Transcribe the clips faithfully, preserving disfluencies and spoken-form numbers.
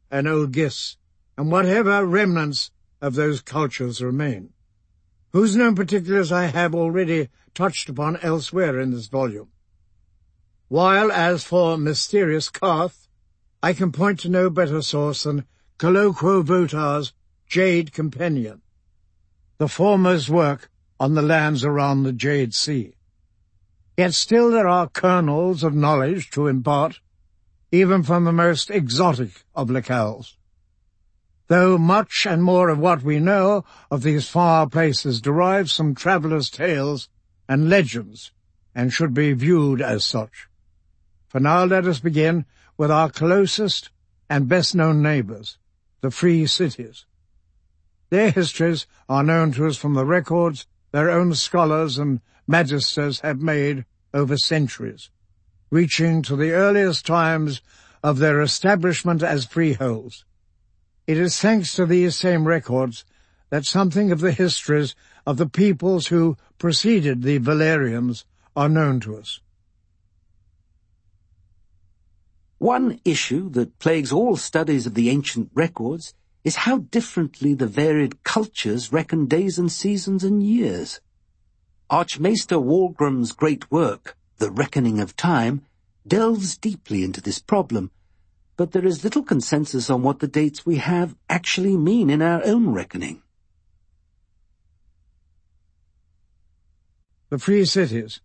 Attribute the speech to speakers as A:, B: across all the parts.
A: and Old Gis, and whatever remnants of those cultures remain, whose known particulars I have already touched upon elsewhere in this volume. While, as for mysterious Qarth, I can point to no better source than Colloquo Votar's Jade Companion, the foremost work on the lands around the Jade Sea. Yet still there are kernels of knowledge to impart, even from the most exotic of locales. Though much and more of what we know of these far places derives from travellers' tales and legends, and should be viewed as such. For now let us begin with our closest and best-known neighbours, the Free Cities. Their histories are known to us from the records their own scholars and magisters have made over centuries, reaching to the earliest times of their establishment as freeholds. It is thanks to these same records that something of the histories of the peoples who preceded the Valerians are known to us.
B: One issue that plagues all studies of the ancient records is how differently the varied cultures reckon days and seasons and years. Archmaester Walgram's great work, The Reckoning of Time, delves deeply into this problem, but there is little consensus on what the dates we have actually mean in our own reckoning.
A: The Free Cities.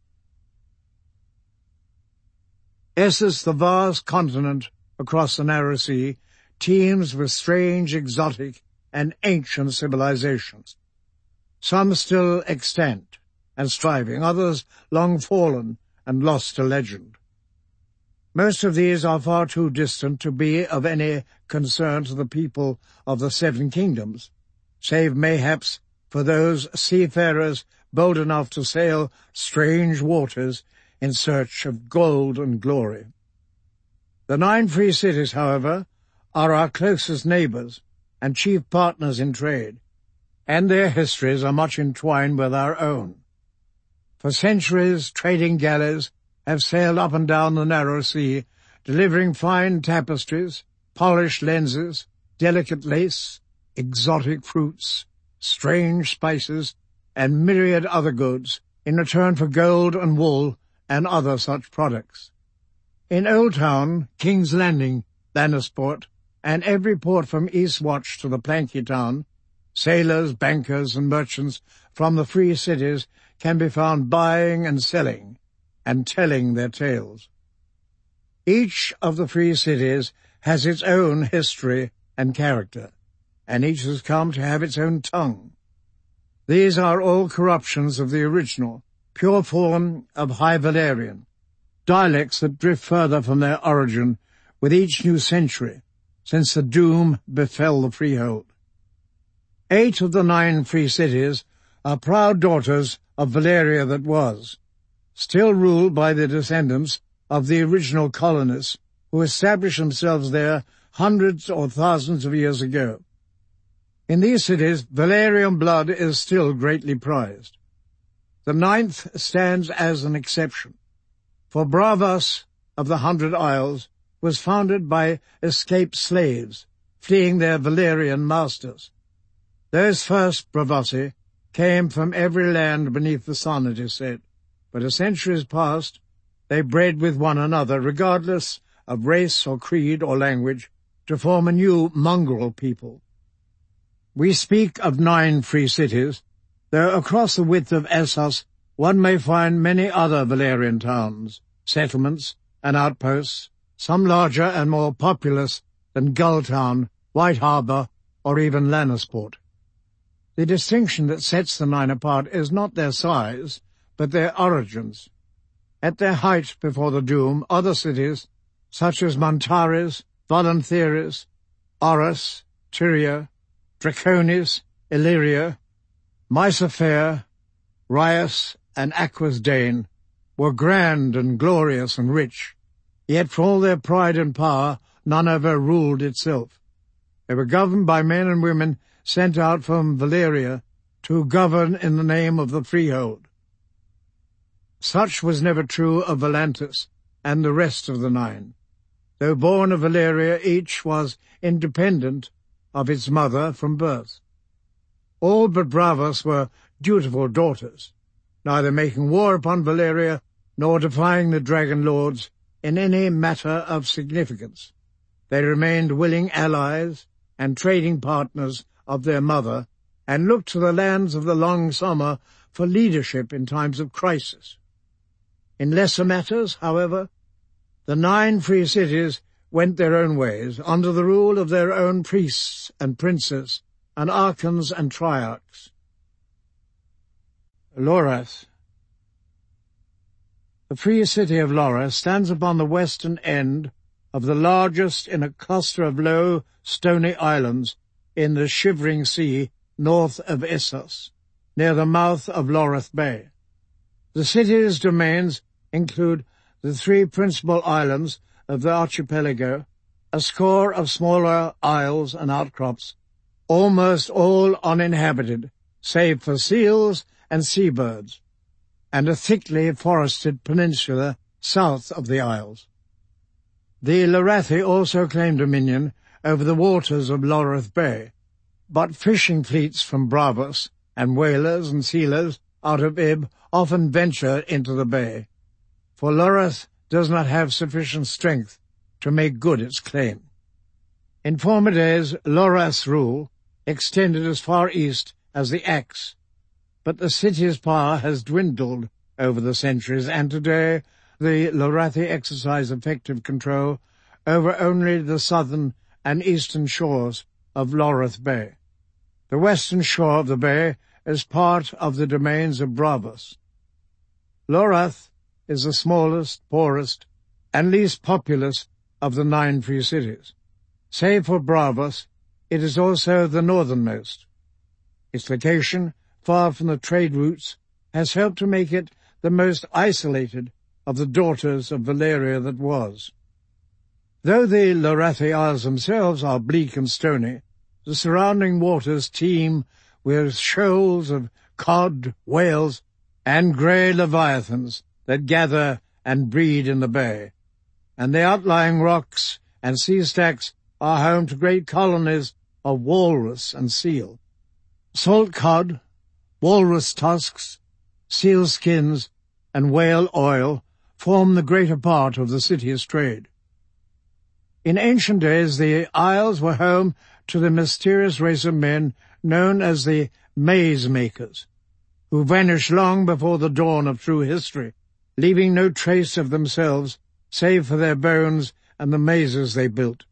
A: Essos, the vast continent across the narrow sea, teems with strange, exotic, and ancient civilizations. Some still extant and striving, others long fallen and lost to legend. Most of these are far too distant to be of any concern to the people of the Seven Kingdoms, save mayhaps for those seafarers bold enough to sail strange waters in search of gold and glory. The nine free cities, however, are our closest neighbours and chief partners in trade, and their histories are much entwined with our own. For centuries, trading galleys have sailed up and down the narrow sea, delivering fine tapestries, polished lenses, delicate lace, exotic fruits, strange spices, and myriad other goods in return for gold and wool and other such products. In Old Town, King's Landing, Lannisport, and every port from Eastwatch to the Planky Town, sailors, bankers, and merchants from the free cities can be found buying and selling, and telling their tales. Each of the free cities has its own history and character, and each has come to have its own tongue. These are all corruptions of the original, pure form of High Valerian, dialects that drift further from their origin with each new century, since the doom befell the freehold. Eight of the nine free cities are proud daughters of Valeria that was, still ruled by the descendants of the original colonists who established themselves there hundreds or thousands of years ago. In these cities, Valerian blood is still greatly prized. The ninth stands as an exception, for Bravas of the Hundred Isles was founded by escaped slaves fleeing their Valerian masters. Those first Bravasi came from every land beneath the sun, it is said, but as centuries passed, they bred with one another, regardless of race or creed or language, to form a new mongrel people. We speak of nine free cities, though across the width of Essos one may find many other Valerian towns, settlements, and outposts, some larger and more populous than Gulltown, White Harbour, or even Lannisport. The distinction that sets the nine apart is not their size, but their origins. At their height before the Doom, other cities, such as Montares, Volantheres, Oris, Tyria, Draconis, Illyria, Mysophare, Rias, and Aquasdane, were grand and glorious and rich, yet for all their pride and power, none ever ruled itself. They were governed by men and women sent out from Valeria to govern in the name of the freehold. Such was never true of Volantis and the rest of the nine. Though born of Valeria, each was independent of its mother from birth. All but Bravos were dutiful daughters, neither making war upon Valeria nor defying the dragon lords in any matter of significance. They remained willing allies and trading partners of their mother, and looked to the lands of the long summer for leadership in times of crisis. In lesser matters, however, the nine free cities went their own ways, under the rule of their own priests and princes, and archons and triarchs. Lorath. The free city of Lorath stands upon the western end of the largest in a cluster of low, stony islands in the Shivering Sea north of Essos, near the mouth of Lorath Bay. The city's domains include the three principal islands of the archipelago, a score of smaller isles and outcrops, almost all uninhabited, save for seals and seabirds, and a thickly forested peninsula south of the isles. The Lorathi also claim dominion over the waters of Lorath Bay, but fishing fleets from Bravos and whalers and sealers out of Ib often venture into the bay, for Lorath does not have sufficient strength to make good its claim. In former days, Lorath's rule extended as far east as the Axe, but the city's power has dwindled over the centuries, and today the Lorathi exercise effective control over only the southern and eastern shores of Lorath Bay. The western shore of the bay is part of the domains of Bravos. Lorath is the smallest, poorest, and least populous of the nine free cities. Save for Bravos, it is also the northernmost. Its location, far from the trade routes, has helped to make it the most isolated of the daughters of Valeria that was. Though the Lorathi Isles themselves are bleak and stony, the surrounding waters teem with shoals of cod, whales, and grey leviathans that gather and breed in the bay, and the outlying rocks and sea stacks are home to great colonies of walrus and seal. Salt cod, walrus tusks, seal skins, and whale oil form the greater part of the city's trade. In ancient days, the Isles were home to the mysterious race of men known as the Maze Makers, who vanished long before the dawn of true history, leaving no trace of themselves save for their bones and the mazes they built.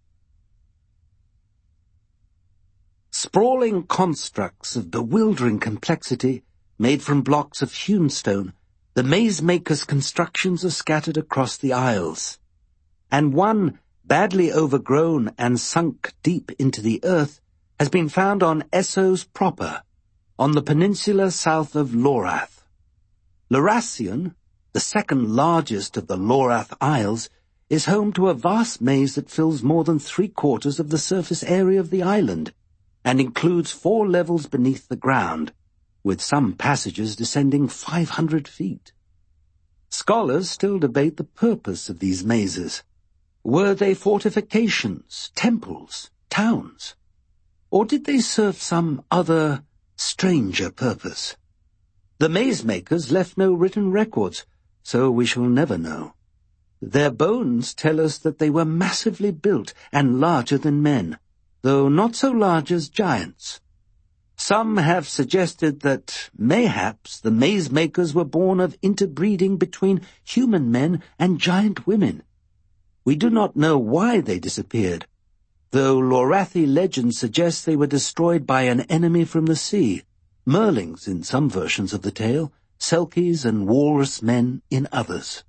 B: Sprawling constructs of bewildering complexity, made from blocks of hewn stone, the maze-makers' constructions are scattered across the Isles, and one, badly overgrown and sunk deep into the earth, has been found on Essos proper, on the peninsula south of Lorath. Lorathion, the second largest of the Lorath Isles, is home to a vast maze that fills more than three-quarters of the surface area of the island, and includes four levels beneath the ground, with some passages descending five hundred feet. Scholars still debate the purpose of these mazes. Were they fortifications, temples, towns? Or did they serve some other, stranger purpose? The maze-makers left no written records, so we shall never know. Their bones tell us that they were massively built and larger than men, though not so large as giants. Some have suggested that mayhaps the maze-makers were born of interbreeding between human men and giant women. We do not know why they disappeared, though Lorathi legend suggests they were destroyed by an enemy from the sea, Merlings in some versions of the tale, Selkies and walrus men in others.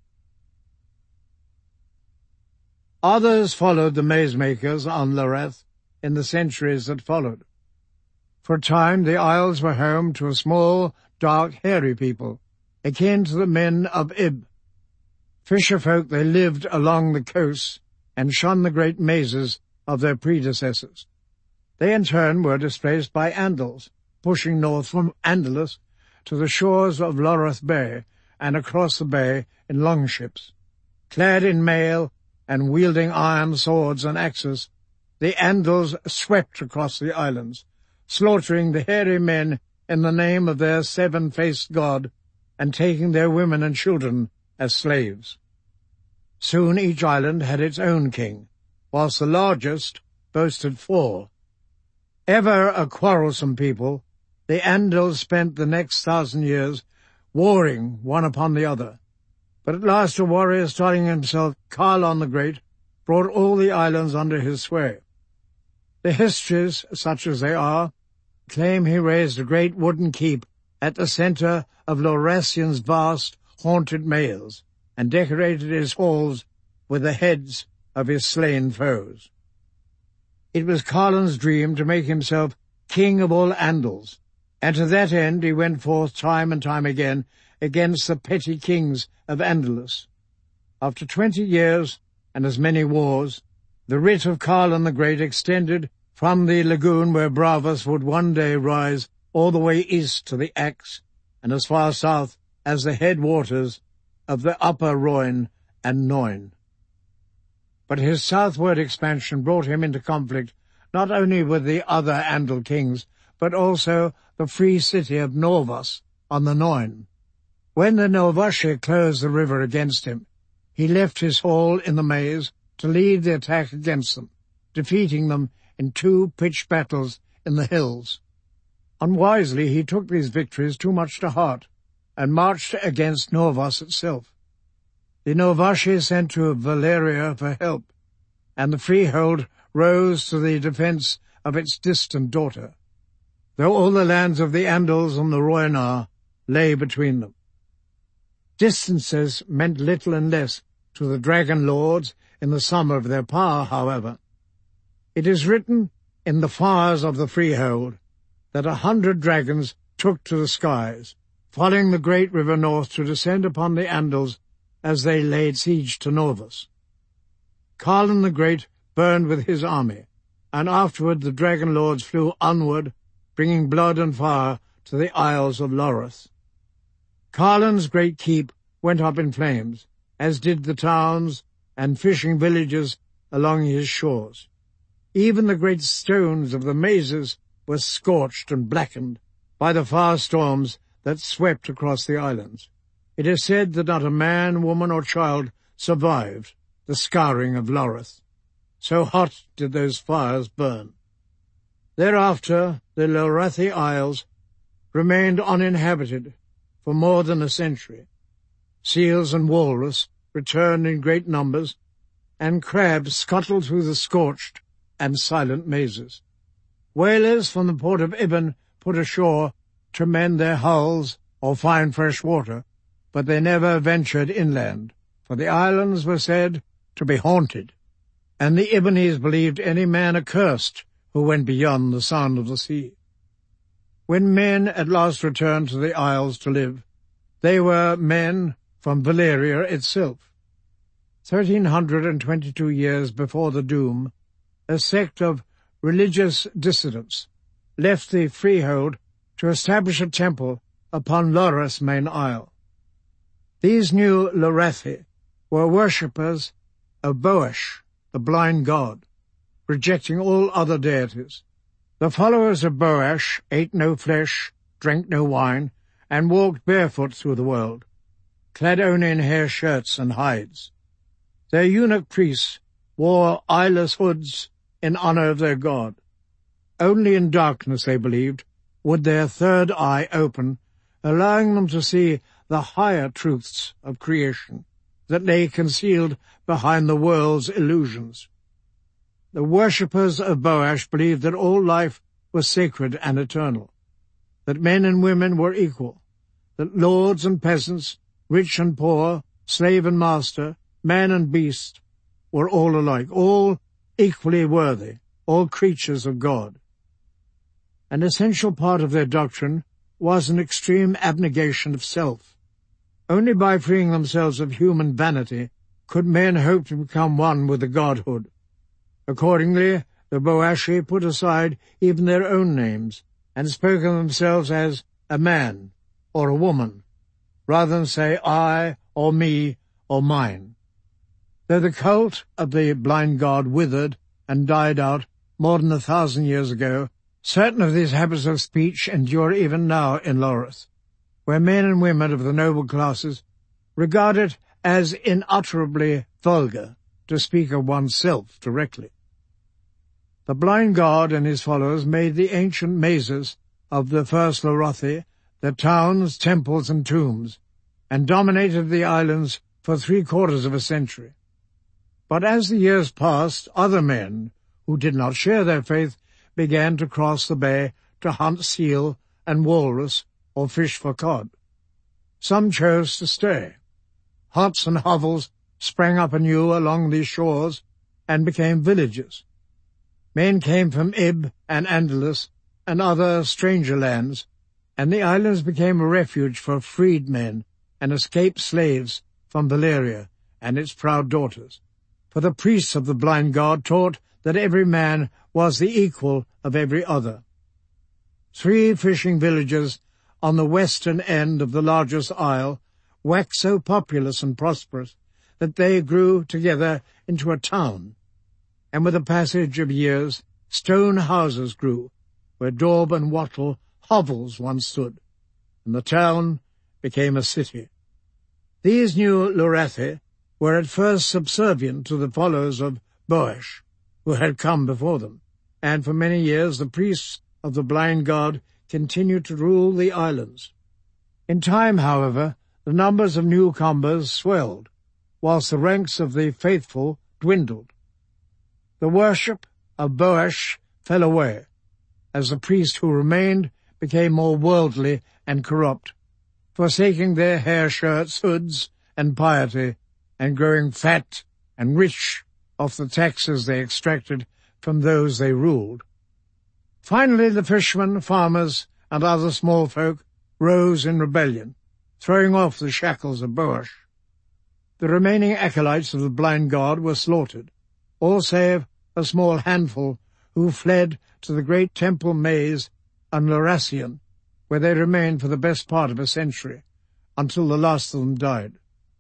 A: Others followed the maze-makers on Lorath in the centuries that followed. For a time the Isles were home to a small, dark, hairy people, akin to the men of Ib. Fisher-folk, they lived along the coasts and shunned the great mazes of their predecessors. They in turn were displaced by Andals, pushing north from Andalus to the shores of Lorath Bay and across the bay in longships, clad in mail and wielding iron swords and axes, the Andals swept across the islands, slaughtering the hairy men in the name of their seven-faced god, and taking their women and children as slaves. Soon each island had its own king, whilst the largest boasted four. Ever a quarrelsome people, the Andals spent the next thousand years warring one upon the other. But at last a warrior styling himself Karlon the Great brought all the islands under his sway. The histories, such as they are, claim he raised a great wooden keep at the centre of Lorrathian's vast haunted males, and decorated his halls with the heads of his slain foes. It was Karlon's dream to make himself king of all Andals, and to that end he went forth time and time again against the petty kings of Andalus. After twenty years and as many wars, the writ of Karlon the Great extended from the lagoon where Bravos would one day rise all the way east to the Axe, and as far south as the headwaters of the upper Rhoyne and Noin. But his southward expansion brought him into conflict not only with the other Andal kings, but also the free city of Norvos on the Noin. When the Norvashi closed the river against him, he left his hall in the maze to lead the attack against them, defeating them in two pitched battles in the hills. Unwisely he took these victories too much to heart, and marched against Norvos itself. The Norvashi sent to Valeria for help, and the freehold rose to the defence of its distant daughter, though all the lands of the Andals and the Rhoynar lay between them. Distances meant little and less to the dragon lords in the sum of their power, however. It is written in the fires of the freehold that a hundred dragons took to the skies, following the great river north to descend upon the Andals as they laid siege to Norvos. Karlon the Great burned with his army, and afterward the dragon lords flew onward, bringing blood and fire to the Isles of Lorrath. Karlon's great keep went up in flames, as did the towns and fishing villages along his shores. Even the great stones of the mazes were scorched and blackened by the fire storms that swept across the islands. It is said that not a man, woman, or child survived the scouring of Lorrath. So hot did those fires burn. Thereafter, the Lorathi Isles remained uninhabited for more than a century. Seals and walrus returned in great numbers, and crabs scuttled through the scorched and silent mazes. Whalers from the port of Ibben put ashore to mend their hulls or find fresh water, but they never ventured inland, for the islands were said to be haunted, and the Ibbenese believed any man accursed who went beyond the sound of the sea. When men at last returned to the isles to live, they were men from Valeria itself. Thirteen hundred and twenty-two years before the Doom, a sect of religious dissidents left the freehold to establish a temple upon Lorrath's main isle. These new Lorathi were worshippers of Boesh, the blind god, rejecting all other deities. The followers of Boesh ate no flesh, drank no wine, and walked barefoot through the world, clad only in hair shirts and hides. Their eunuch priests wore eyeless hoods in honor of their god. Only in darkness, they believed, would their third eye open, allowing them to see the higher truths of creation that lay concealed behind the world's illusions. The worshippers of Boesh believed that all life was sacred and eternal, that men and women were equal, that lords and peasants, rich and poor, slave and master, man and beast, were all alike, all equally worthy, all creatures of God. An essential part of their doctrine was an extreme abnegation of self. Only by freeing themselves of human vanity could men hope to become one with the godhood. Accordingly, the Boeshi put aside even their own names and spoke of themselves as a man or a woman, rather than say I or me or mine. Though the cult of the blind god withered and died out more than a thousand years ago, certain of these habits of speech endure even now in Loreth, where men and women of the noble classes regard it as unutterably vulgar to speak of oneself directly. The blind god and his followers made the ancient mazes of the first Lorathi their towns, temples, and tombs, and dominated the islands for three-quarters of a century. But as the years passed, other men, who did not share their faith, began to cross the bay to hunt seal and walrus or fish for cod. Some chose to stay. Huts and hovels sprang up anew along these shores and became villages. Men came from Ib and Andalus and other stranger lands, and the islands became a refuge for freedmen and escaped slaves from Valeria and its proud daughters. For the priests of the blind god taught that every man was the equal of every other. Three fishing villages on the western end of the largest isle waxed so populous and prosperous that they grew together into a town, and with the passage of years stone houses grew, where daub and wattle hovels once stood, and the town became a city. These new Lorathi were at first subservient to the followers of Boesh, who had come before them, and for many years the priests of the blind god continued to rule the islands. In time, however, the numbers of newcomers swelled, whilst the ranks of the faithful dwindled. The worship of Boesh fell away, as the priests who remained became more worldly and corrupt, forsaking their hair shirts, hoods, and piety, and growing fat and rich off the taxes they extracted from those they ruled. Finally, the fishermen, farmers, and other small folk rose in rebellion, throwing off the shackles of Boesh. The remaining acolytes of the blind god were slaughtered, all save a small handful who fled to the great temple maze on Lorasian, where they remained for the best part of a century, until the last of them died.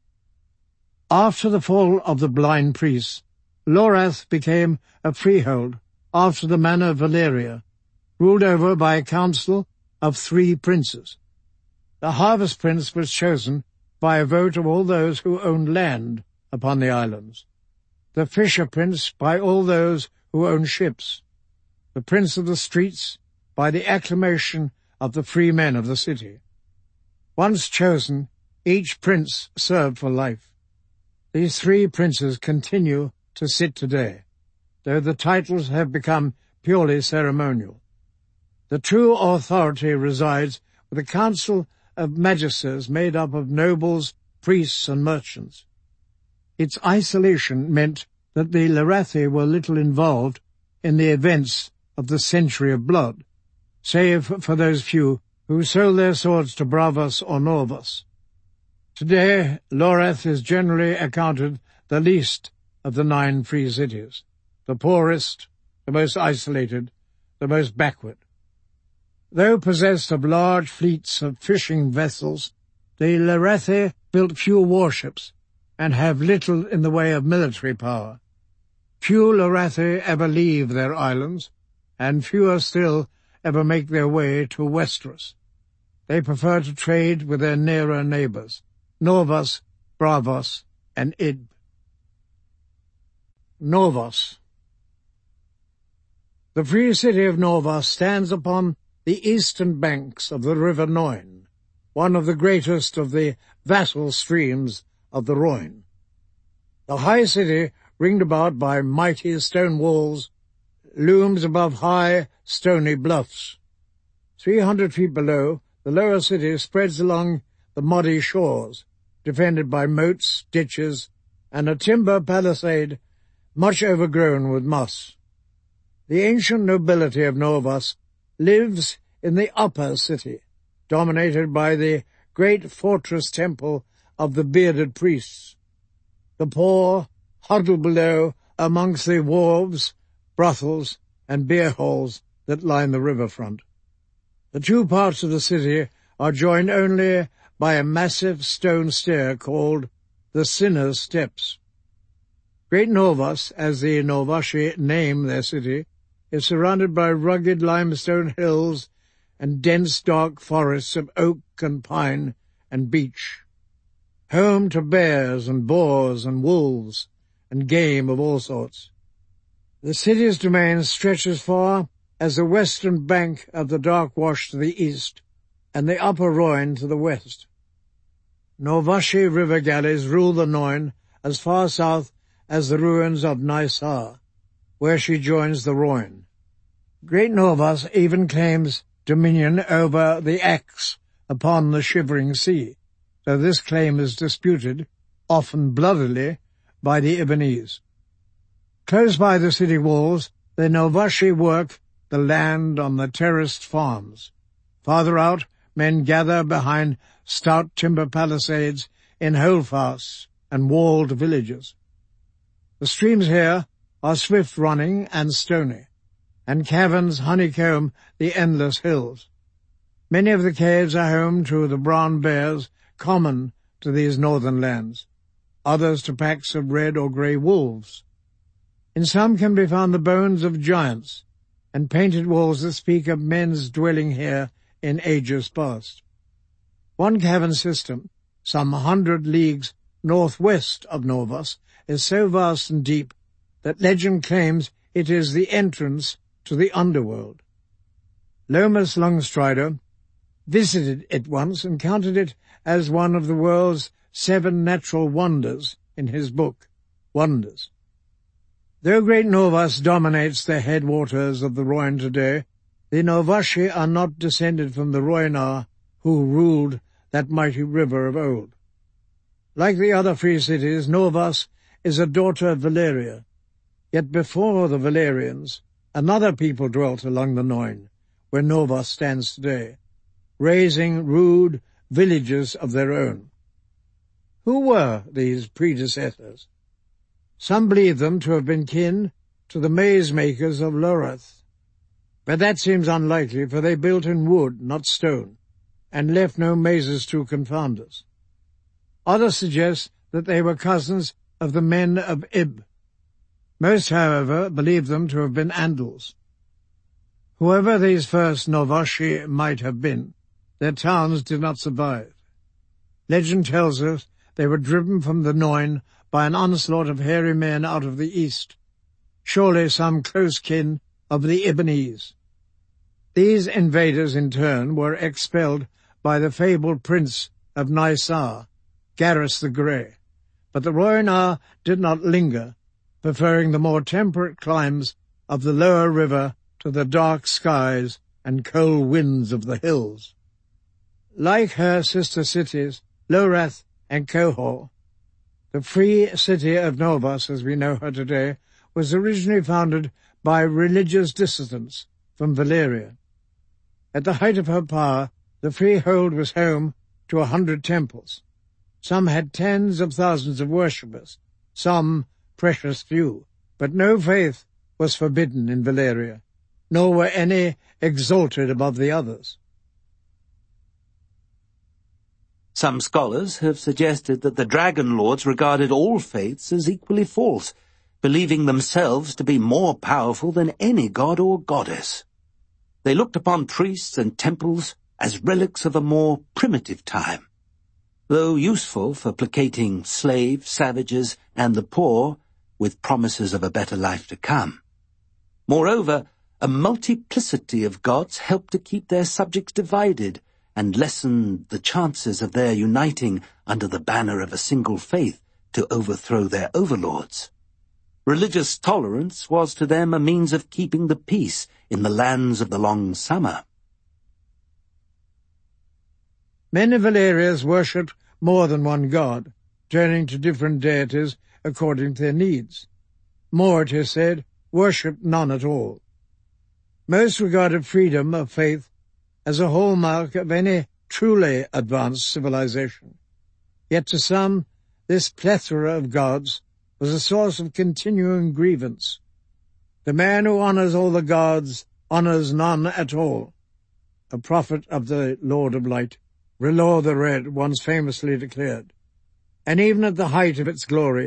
A: After the fall of the blind priests, Lorath became a freehold after the manner of Valeria, ruled over by a council of three princes. The harvest prince was chosen by a vote of all those who owned land upon the islands, the fisher prince by all those who owned ships, the prince of the streets by the acclamation of the free men of the city. Once chosen, each prince served for life. These three princes continue to sit today, though the titles have become purely ceremonial. The true authority resides with a council of magisters made up of nobles, priests, and merchants. Its isolation meant that the Lorathi were little involved in the events of the Century of Blood, save for those few who sold their swords to Bravos or Norvos. Today, Lorath is generally accounted the least of the nine free cities, the poorest, the most isolated, the most backward. Though possessed of large fleets of fishing vessels, the Lorathi built few warships and have little in the way of military power. Few Lorathi ever leave their islands, and fewer still ever make their way to Westeros. They prefer to trade with their nearer neighbours, Norvos, Bravos, and Ib. Norvos. The free city of Norvos stands upon the eastern banks of the river Noin, one of the greatest of the vassal streams of the Rhoyne. The high city, ringed about by mighty stone walls, looms above high, stony bluffs. Three hundred feet below, the lower city spreads along the muddy shores, defended by moats, ditches, and a timber palisade much overgrown with moss. The ancient nobility of Norvos lives in the upper city, dominated by the great fortress temple of the bearded priests. The poor huddle below amongst the wharves, brothels, and beer halls that line the riverfront. The two parts of the city are joined only by a massive stone stair called the Sinner's Steps. Great Novos, as the Novashi name their city, is surrounded by rugged limestone hills and dense dark forests of oak and pine and beech, home to bears and boars and wolves and game of all sorts. The city's domain stretches far as the western bank of the Dark Wash to the east and the upper Rhine to the west. Novashi river galleys rule the Rhine as far south as the ruins of Neissar, where she joins the Rhine. Great Novos even claims dominion over the Axe upon the Shivering Sea, though this claim is disputed, often bloodily, by the Ibbenese. Close by the city walls, the Novashi work the land on the terraced farms. Farther out, men gather behind stout timber palisades in holdfasts and walled villages. The streams here are swift-running and stony, and caverns honeycomb the endless hills. Many of the caves are home to the brown bears common to these northern lands, others to packs of red or grey wolves. In some can be found the bones of giants, and painted walls that speak of men's dwelling here in ages past. One cavern system, some hundred leagues northwest of Novos, is so vast and deep that legend claims it is the entrance to the underworld. Lomas Longstrider visited it once and counted it as one of the world's seven natural wonders in his book, Wonders. Though Great Novos dominates the headwaters of the Rhine today, the Novashi are not descended from the Rhoynar who ruled that mighty river of old. Like the other free cities, Novos is a daughter of Valeria. Yet before the Valerians, another people dwelt along the Rhine, where Novos stands today, raising rude villages of their own. Who were these predecessors? Some believe them to have been kin to the maze-makers of Loreth, but that seems unlikely, for they built in wood, not stone, and left no mazes to confound us. Others suggest that they were cousins of the men of Ib. Most, however, believe them to have been Andals. Whoever these first Novashi might have been, their towns did not survive. Legend tells us they were driven from the Rhine by an onslaught of hairy men out of the east, surely some close kin of the Ibbenese. These invaders, in turn, were expelled by the fabled prince of Neissar, Garrus the Grey, but the Rhoynar did not linger, preferring the more temperate climes of the lower river to the dark skies and cold winds of the hills. Like her sister cities, Loreth and Kohor, the free city of Novos, as we know her today, was originally founded by religious dissidents from Valeria. At the height of her power, the freehold was home to a hundred temples. Some had tens of thousands of worshippers, some precious few, but no faith was forbidden in Valeria, nor were any exalted above the others.
B: Some scholars have suggested that the Dragon Lords regarded all faiths as equally false, believing themselves to be more powerful than any god or goddess. They looked upon priests and temples as relics of a more primitive time. Though useful for placating slaves, savages, and the poor, with promises of a better life to come. Moreover, a multiplicity of gods helped to keep their subjects divided, and lessened the chances of their uniting under the banner of a single faith to overthrow their overlords. Religious tolerance was to them a means of keeping the peace in the lands of the long summer.
A: Men of Valerius worshipped more than one god, turning to different deities according to their needs. More, it is said, worshipped none at all. Most regarded freedom of faith as a hallmark of any truly advanced civilization. Yet to some, this plethora of gods was a source of continuing grievance. The man who honors all the gods honors none at all. A prophet of the Lord of Light, R'hllor the Red, once famously declared. And even at the height of its glory,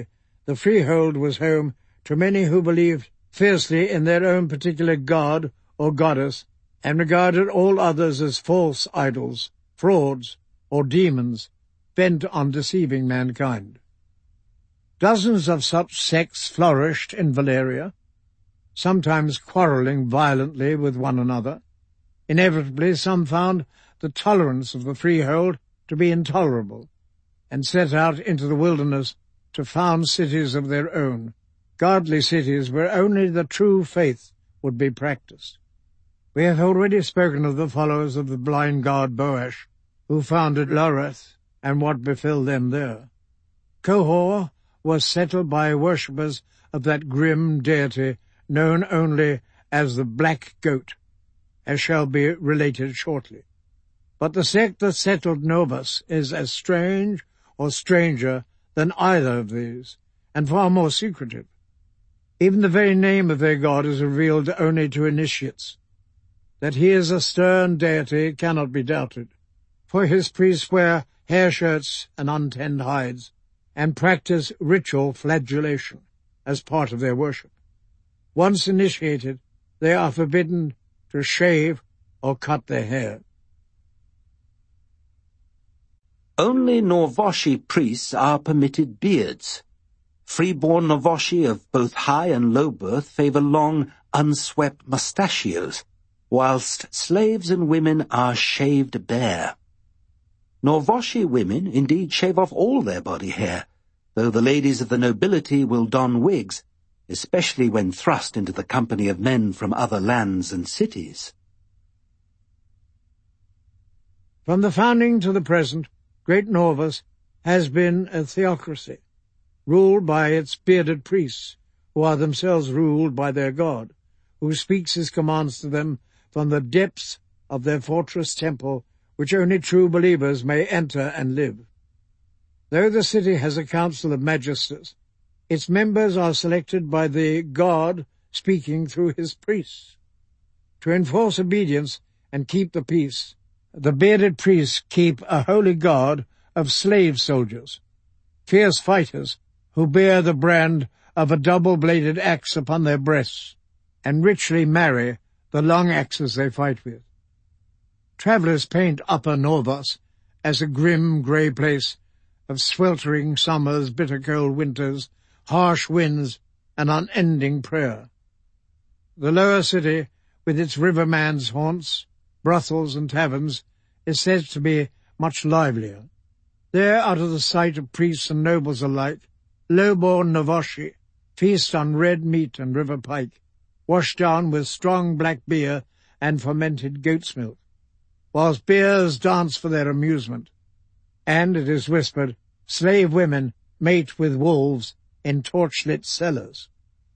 A: the freehold was home to many who believed fiercely in their own particular god or goddess and regarded all others as false idols, frauds, or demons bent on deceiving mankind. Dozens of such sects flourished in Valyria, sometimes quarrelling violently with one another. Inevitably, some found the tolerance of the freehold to be intolerable, and set out into the wilderness to found cities of their own, godly cities where only the true faith would be practiced. We have already spoken of the followers of the blind god Boash, who founded Loreth, and what befell them there. Qohor was settled by worshippers of that grim deity known only as the Black Goat, as shall be related shortly. But the sect that settled Novus is as strange or stranger than either of these, and far more secretive. Even the very name of their god is revealed only to initiates. That he is a stern deity cannot be doubted, for his priests wear hair shirts and untanned hides, and practice ritual flagellation as part of their worship. Once initiated, they are forbidden to shave or cut their hair.
B: Only Norvoshi priests are permitted beards. Freeborn Norvoshi of both high and low birth favor long, unswept mustachios, whilst slaves and women are shaved bare. Norvoshi women indeed shave off all their body hair, though the ladies of the nobility will don wigs, especially when thrust into the company of men from other lands and cities.
A: From the founding to the present, Great Norvus has been a theocracy, ruled by its bearded priests, who are themselves ruled by their god, who speaks his commands to them from the depths of their fortress temple, which only true believers may enter and live. Though the city has a council of magisters, its members are selected by the god speaking through his priests. To enforce obedience and keep the peace, the bearded priests keep a holy guard of slave soldiers, fierce fighters who bear the brand of a double-bladed axe upon their breasts, and richly marry the long axes they fight with. Travellers paint Upper Norvus as a grim grey place of sweltering summers, bitter cold winters, harsh winds, and unending prayer. The lower city, with its riverman's haunts, brothels and taverns, is said to be much livelier. There, out of the sight of priests and nobles alike, low-born Norvoshi feast on red meat and river pike, washed down with strong black beer and fermented goat's milk, whilst bears dance for their amusement, and, it is whispered, slave women mate with wolves in torch-lit cellars.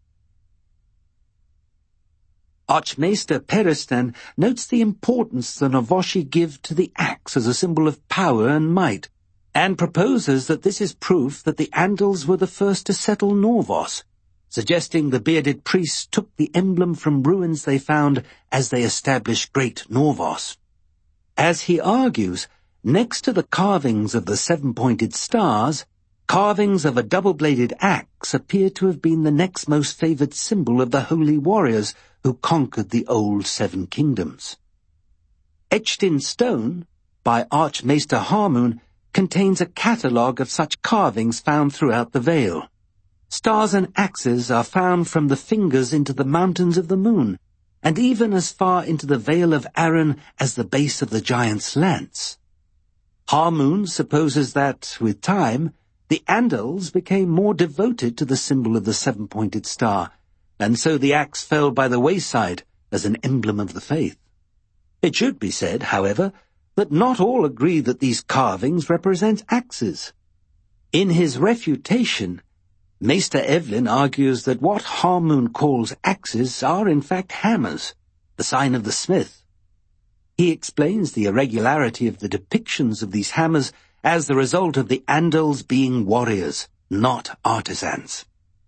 B: Archmaester Peristan notes the importance the Norvoshi give to the axe as a symbol of power and might, and proposes that this is proof that the Andals were the first to settle Norvos, suggesting the bearded priests took the emblem from ruins they found as they established Great Norvos. As he argues, next to the carvings of the seven-pointed stars, carvings of a double-bladed axe appear to have been the next most favoured symbol of the holy warriors who conquered the old seven kingdoms. Etched in stone, by Archmaester Harmoon, contains a catalogue of such carvings found throughout the Vale. Stars and axes are found from the fingers into the mountains of the moon, and even as far into the Vale of Arran as the base of the giant's lance. Harmoon supposes that, with time, the Andals became more devoted to the symbol of the seven-pointed star, and so the axe fell by the wayside as an emblem of the faith. It should be said, however, that not all agree that these carvings represent axes. In his refutation, Maester Evelyn argues that what Harmoon calls axes are in fact hammers, the sign of the smith. He explains the irregularity of the depictions of these hammers as the result of the Andals being warriors, not artisans.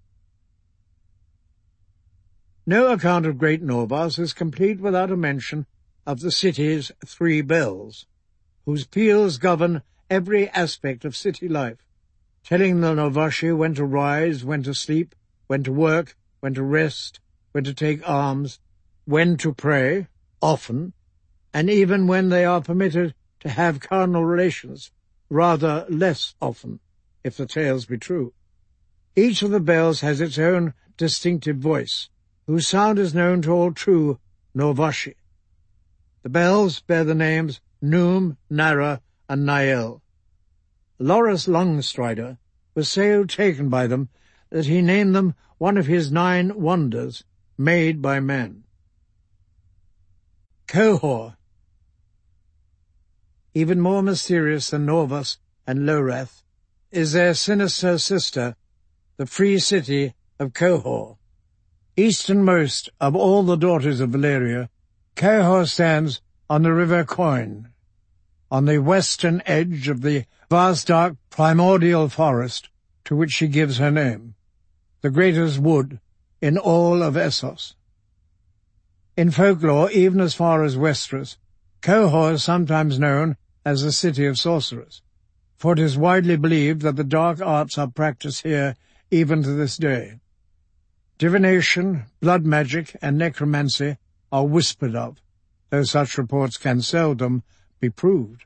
A: No account of Great Norvus is complete without a mention of the city's three bells, whose peals govern every aspect of city life, telling the Novashi when to rise, when to sleep, when to work, when to rest, when to take arms, when to pray, often, and even when they are permitted to have carnal relations, rather less often, if the tales be true. Each of the bells has its own distinctive voice, whose sound is known to all true Novashi. The bells bear the names Noom, Nara, and Nael. Loris Longstrider was so taken by them that he named them one of his nine wonders made by men. Qohor. Even more mysterious than Norvus and Lorath is their sinister sister, the free city of Qohor. Easternmost of all the daughters of Valyria, Qohor stands on the river Coin, on the western edge of the vast dark primordial forest to which she gives her name, the greatest wood in all of Essos. In folklore, even as far as Westeros, Qohor is sometimes known as the city of sorcerers, for it is widely believed that the dark arts are practiced here even to this day. Divination, blood magic, and necromancy are whispered of, though such reports can seldom be proved.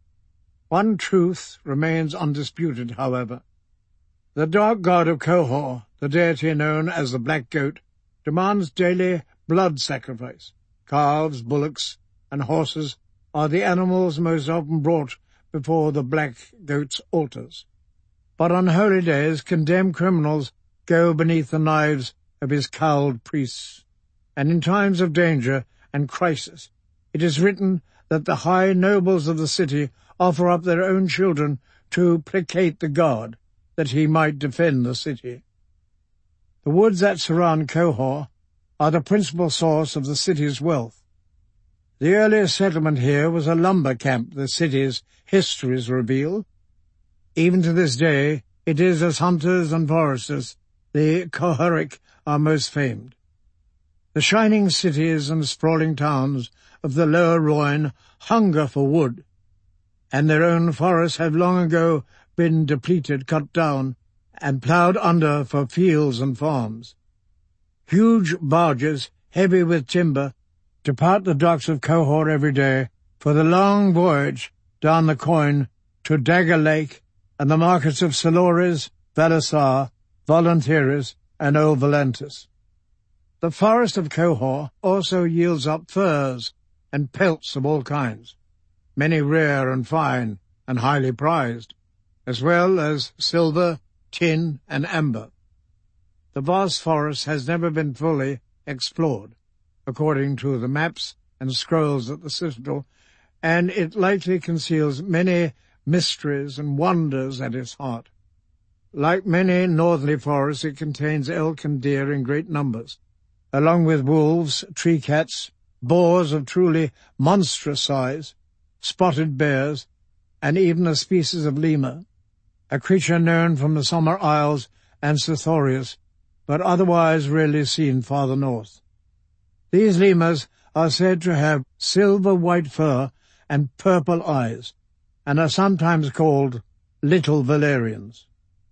A: One truth remains undisputed, however. The dark god of Qohor, the deity known as the Black Goat, demands daily blood sacrifice. Calves, bullocks, and horses are the animals most often brought before the Black Goat's altars. But on holy days, condemned criminals go beneath the knives of his cowled priests, and in times of danger and crisis, it is written that the high nobles of the city offer up their own children to placate the god, that he might defend the city. The woods that surround Qohor are the principal source of the city's wealth. The earliest settlement here was a lumber camp, the city's histories reveal. Even to this day, it is as hunters and foresters the Qohoric are most famed. The shining cities and sprawling towns of the lower Rhoyne hunger for wood, and their own forests have long ago been depleted, cut down, and ploughed under for fields and farms. Huge barges, heavy with timber, depart the docks of Qohor every day for the long voyage down the Coin to Dagger Lake and the markets of Salores, Valisar, Volunteeris, and Old Valentis. The forest of Qohor also yields up furs and pelts of all kinds, many rare and fine and highly prized, as well as silver, tin, and amber. The vast forest has never been fully explored, according to the maps and scrolls at the Citadel, and it likely conceals many mysteries and wonders at its heart. Like many northerly forests, it contains elk and deer in great numbers, along with wolves, tree cats, boars of truly monstrous size, spotted bears, and even a species of lemur, a creature known from the Summer Isles and Sithorius, but otherwise rarely seen farther north. These lemurs are said to have silver-white fur and purple eyes, and are sometimes called Little Valyrians.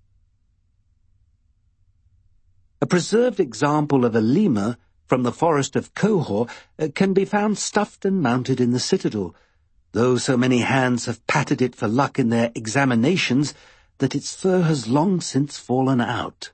B: A preserved example of a lemur from the forest of Qohor uh, can be found stuffed and mounted in the citadel, though so many hands have patted it for luck in their examinations that its fur has long since fallen out.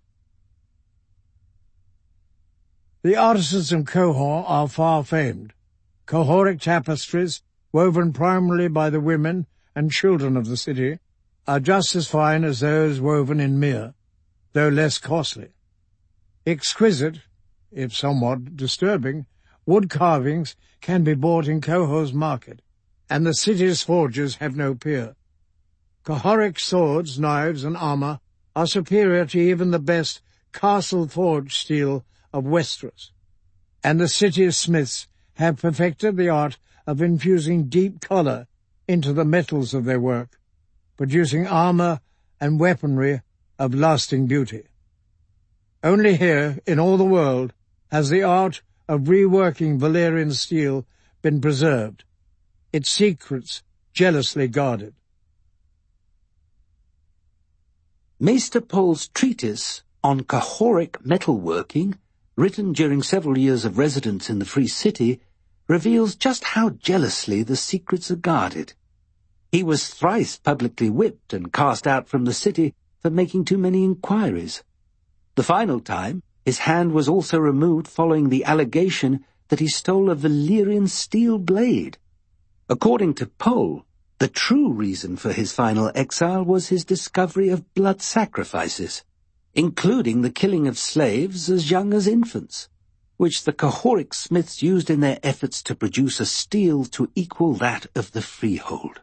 A: The artisans in Qohor are far famed. Qohoric tapestries, woven primarily by the women and children of the city, are just as fine as those woven in Myr, though less costly. Exquisite, if somewhat disturbing, wood carvings can be bought in Qohor's market, and the city's forges have no peer. Qohoric swords, knives, and armour are superior to even the best castle-forged steel of Westeros, and the city's smiths have perfected the art of infusing deep colour into the metals of their work, producing armour and weaponry of lasting beauty. Only here, in all the world, has the art of reworking Valyrian steel been preserved, its secrets jealously guarded.
B: Maester Pol's treatise on Kahoric metalworking, written during several years of residence in the Free City, reveals just how jealously the secrets are guarded. He was thrice publicly whipped and cast out from the city for making too many inquiries. The final time, his hand was also removed following the allegation that he stole a Valyrian steel blade. According to Pol, the true reason for his final exile was his discovery of blood sacrifices, including the killing of slaves as young as infants, which the Kahoric smiths used in their efforts to produce a steel to equal that of the freehold.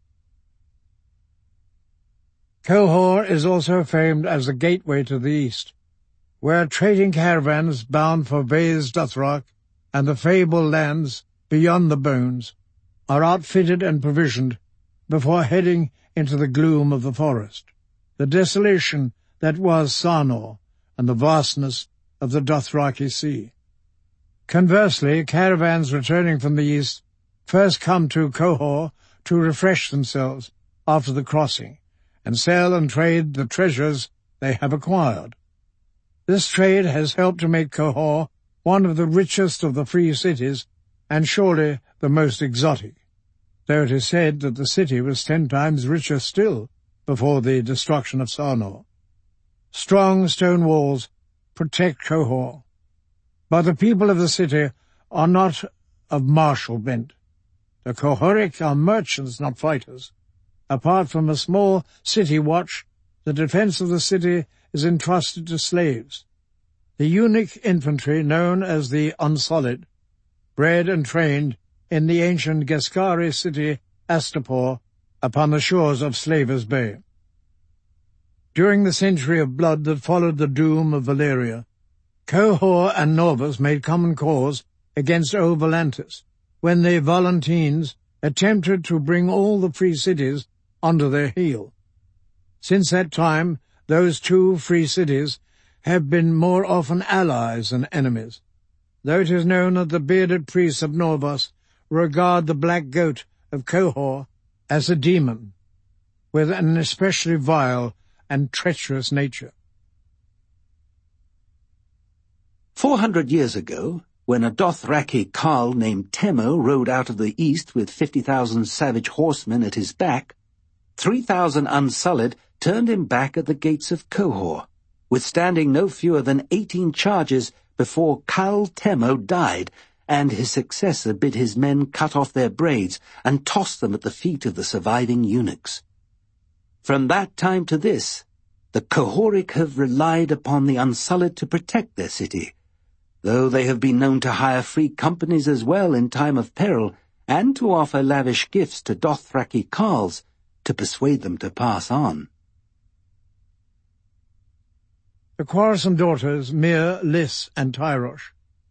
A: Qohor is also famed as the gateway to the east, where trading caravans bound for Vaes Dothrak and the fabled lands beyond the Bones are outfitted and provisioned before heading into the gloom of the forest, the desolation that was Sarnor, and the vastness of the Dothraki Sea. Conversely, caravans returning from the east first come to Qohor to refresh themselves after the crossing, and sell and trade the treasures they have acquired. This trade has helped to make Qohor one of the richest of the free cities, and surely the most exotic, though it is said that the city was ten times richer still before the destruction of Sarnor. Strong stone walls protect Qohor, but the people of the city are not of martial bent. The Qohoric are merchants, not fighters. Apart from a small city watch, the defense of the city is entrusted to slaves. The eunuch infantry known as the Unsullied, bred and trained in the ancient Geskari city Astapor upon the shores of Slavers Bay. During the century of blood that followed the doom of Valyria, Qohor and Norvus made common cause against Old Volantis when the Volantines attempted to bring all the free cities under their heel. Since that time, those two free cities have been more often allies than enemies, though it is known that the bearded priests of Norvus regard the black goat of Qohor as a demon, with an especially vile and treacherous nature.
B: Four hundred years ago, when a Dothraki Carl named Temo rode out of the east with fifty thousand savage horsemen at his back, three thousand Unsullied turned him back at the gates of Qohor, withstanding no fewer than eighteen charges before Khal Temo died, and his successor bid his men cut off their braids and toss them at the feet of the surviving eunuchs. From that time to this, the Qohoric have relied upon the Unsullied to protect their city, though they have been known to hire free companies as well in time of peril, and to offer lavish gifts to Dothraki carls to persuade them to pass on.
A: The quarrelsome daughters Mir, Lys, and Tyrosh.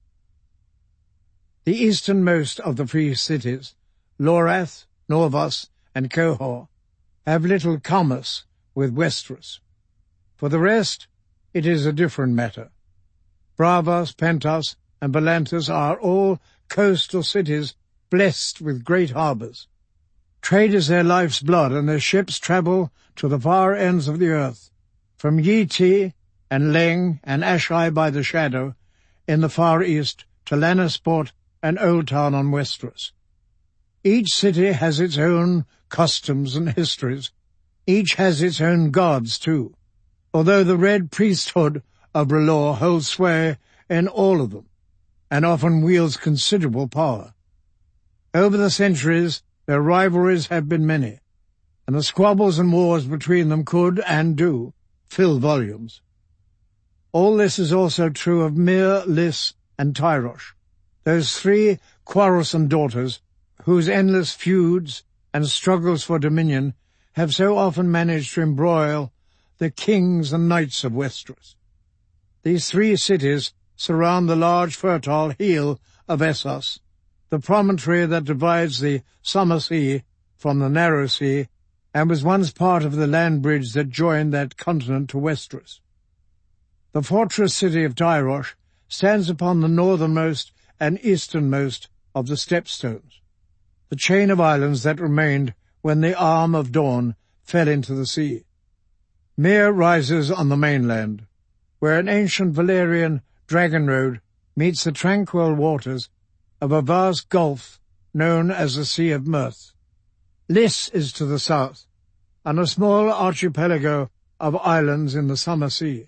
A: The easternmost of the free cities, Lorath, Norvus, and Qohor, have little commerce with Westeros. For the rest, it is a different matter. Braavos, Pentos, and Volantis are all coastal cities blessed with great harbours. Trade is their life's blood, and their ships travel to the far ends of the earth, from Yi Ti and Leng and Ashai by the Shadow in the far east to Lannisport and Old Town on Westeros. Each city has its own customs and histories. Each has its own gods, too, although the Red Priesthood of R'hllor holds sway in all of them, and often wields considerable power. Over the centuries, their rivalries have been many, and the squabbles and wars between them could, and do, fill volumes. All this is also true of Mir, Lys, and Tyrosh, those three quarrelsome daughters whose endless feuds and struggles for dominion have so often managed to embroil the kings and knights of Westeros. These three cities surround the large fertile heel of Essos, the promontory that divides the Summer Sea from the Narrow Sea, and was once part of the land bridge that joined that continent to Westeros. The fortress city of Tyrosh stands upon the northernmost and easternmost of the Stepstones, the chain of islands that remained when the arm of Dawn fell into the sea. Myr rises on the mainland, where an ancient Valerian dragon road meets the tranquil waters of a vast gulf known as the Sea of Mirth. Lys is to the south, and a small archipelago of islands in the Summer Sea.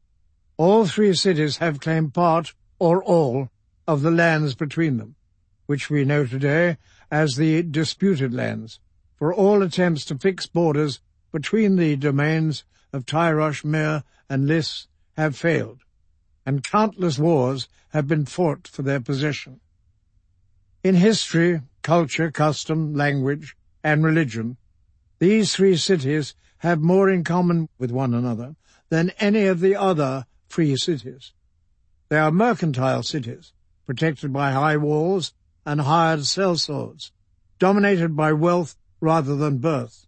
A: All three cities have claimed part, or all, of the lands between them, which we know today as the disputed lands, for all attempts to fix borders between the domains of Tyrosh, Myr, and Lys have failed, and countless wars have been fought for their possession. In history, culture, custom, language, and religion, these three cities have more in common with one another than any of the other free cities. They are mercantile cities, protected by high walls and hired sellswords, dominated by wealth rather than birth.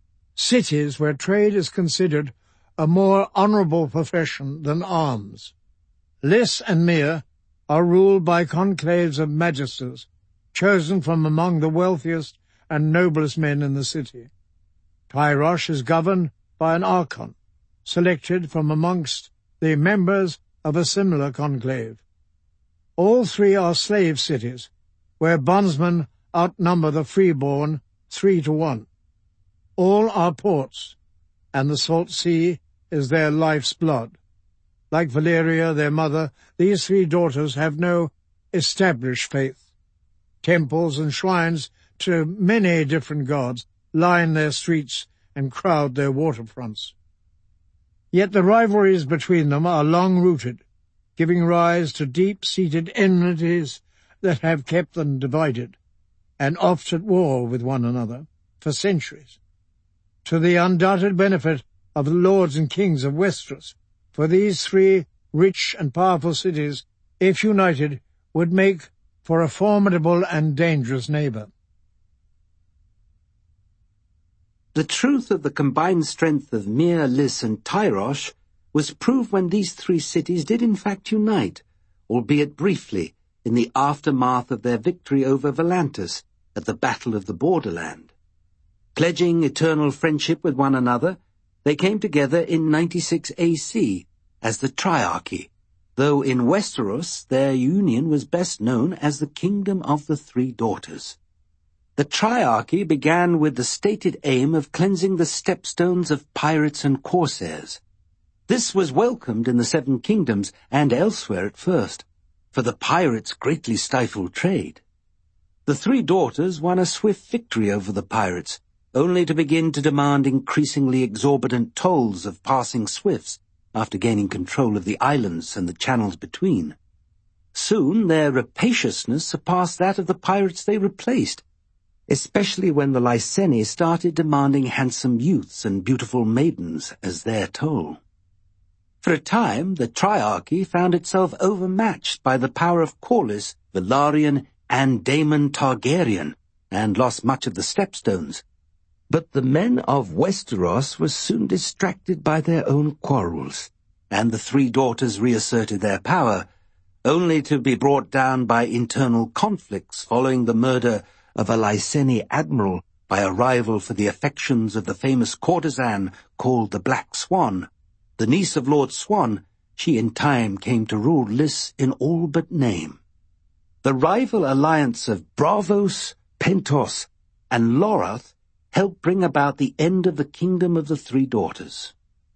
A: Cities where trade is considered a more honourable profession than arms. Lys and Myr are ruled by conclaves of magisters, chosen from among the wealthiest and noblest men in the city. Tyrosh is governed by an archon, selected from amongst the members of a similar conclave. All three are slave cities, where bondsmen outnumber the freeborn three to one. All are ports, and the salt sea is their life's blood. Like Valeria, their mother, these three daughters have no established faith. Temples and shrines to many different gods line their streets and crowd their waterfronts. Yet the rivalries between them are long-rooted, giving rise to deep-seated enmities that have kept them divided, and oft at war with one another, for centuries. To the undoubted benefit of the lords and kings of Westeros, for these three rich and powerful cities, if united, would make for a formidable and dangerous neighbour.
B: The truth of the combined strength of Myr, Lys, and Tyrosh was proved when these three cities did in fact unite, albeit briefly, in the aftermath of their victory over Volantis at the Battle of the Borderland. Pledging eternal friendship with one another, they came together in ninety-six A C as the Triarchy, though in Westeros their union was best known as the Kingdom of the Three Daughters. The Triarchy began with the stated aim of cleansing the stepstones of pirates and corsairs. This was welcomed in the Seven Kingdoms and elsewhere at first, for the pirates greatly stifled trade. The Three Daughters won a swift victory over the pirates, only to begin to demand increasingly exorbitant tolls of passing swifts after gaining control of the islands and the channels between. Soon their rapaciousness surpassed that of the pirates they replaced, especially when the Lyseni started demanding handsome youths and beautiful maidens as their toll. For a time, the Triarchy found itself overmatched by the power of Corlys, Velaryon, and Daemon Targaryen, and lost much of the stepstones. But the men of Westeros were soon distracted by their own quarrels, and the Three Daughters reasserted their power, only to be brought down by internal conflicts following the murder of a Lyseni admiral by a rival for the affections of the famous courtesan called the Black Swan. The niece of Lord Swan, she in time came to rule Lys in all but name. The rival alliance of Braavos, Pentos, and Lorath helped bring about the end of the Kingdom of the Three Daughters.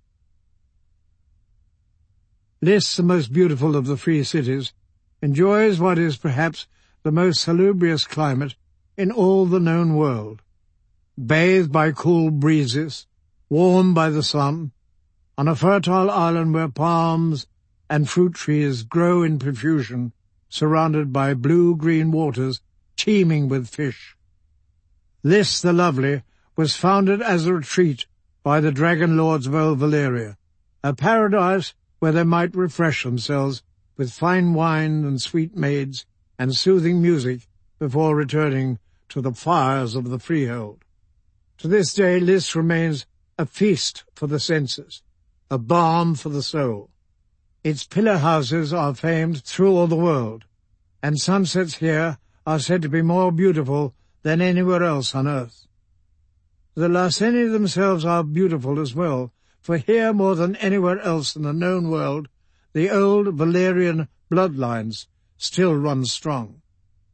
A: Lys, the most beautiful of the free cities, enjoys what is perhaps the most salubrious climate in all the known world. Bathed by cool breezes, warmed by the sun, on a fertile island where palms and fruit trees grow in profusion, surrounded by blue-green waters teeming with fish. Lys the Lovely was founded as a retreat by the dragon lords of Old Valyria, a paradise where they might refresh themselves with fine wine and sweet maids and soothing music before returning to the fires of the freehold. To this day, Lys remains a feast for the senses, a balm for the soul. Its pillar houses are famed through all the world, and sunsets here are said to be more beautiful than anywhere else on earth. The Lyseni themselves are beautiful as well, for here more than anywhere else in the known world, the old Valyrian bloodlines still run strong.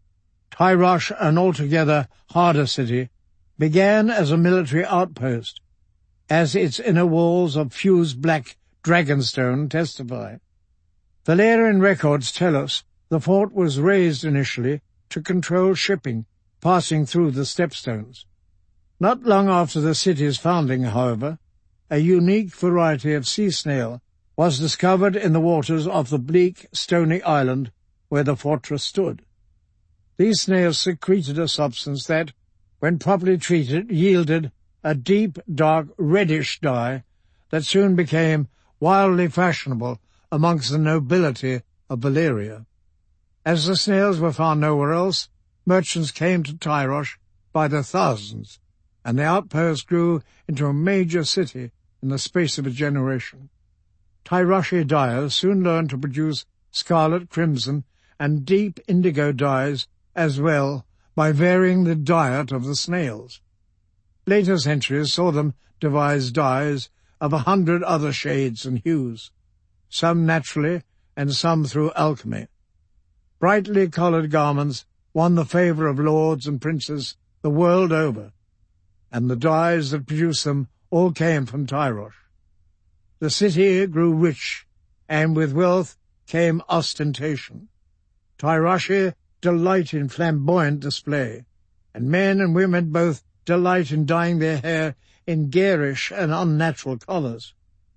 A: Tyrosh, an altogether harder city, began as a military outpost, as its inner walls of fused black dragonstone testify. Valyrian records tell us the fort was raised initially to control shipping passing through the stepstones. Not long after the city's founding, however, a unique variety of sea snail was discovered in the waters of the bleak, stony island where the fortress stood. These snails secreted a substance that, when properly treated, yielded a deep, dark, reddish dye that soon became wildly fashionable amongst the nobility of Valyria. As the snails were found nowhere else, merchants came to Tyrosh by the thousands, and the outpost grew into a major city in the space of a generation. Tyroshi dyers soon learned to produce scarlet, crimson, and deep indigo dyes as well by varying the diet of the snails. Later centuries saw them devise dyes of a hundred other shades and hues, some naturally and some through alchemy. Brightly coloured garments won the favour of lords and princes the world over, and the dyes that produced them all came from Tyrosh. The city grew rich, and with wealth came ostentation. Tyroshi delight in flamboyant display, and men and women both delight in dyeing their hair in garish and unnatural colours.